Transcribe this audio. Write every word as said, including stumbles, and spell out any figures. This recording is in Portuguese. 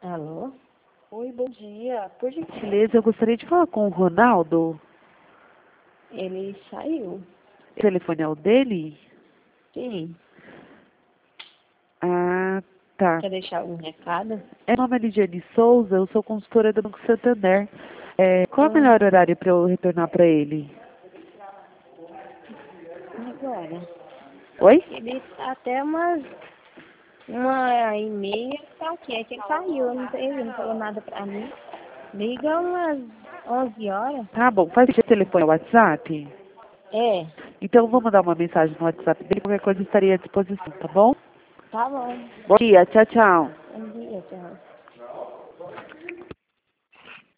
Alô? Oi, bom dia. Por gentileza, eu gostaria de falar com o Ronaldo. Ele saiu. O telefone é o dele? Sim. Ah, tá. Quer deixar algum recado? Meu nome é Lidiane Souza, eu sou consultora do Banco Santander. É, qual é o Ah, melhor horário para eu retornar para ele? agora. Oi? Ele tá até umas uma e meia tá aqui. É que ele saiu, não sei, ele não falou nada pra mim. Liga umas onze horas. Tá bom, faz o telefone ao WhatsApp? É, Então eu vou mandar uma mensagem no WhatsApp dele, qualquer coisa eu estaria à disposição, tá bom? tá bom. Bom dia, tchau, tchau. Bom dia, tchau.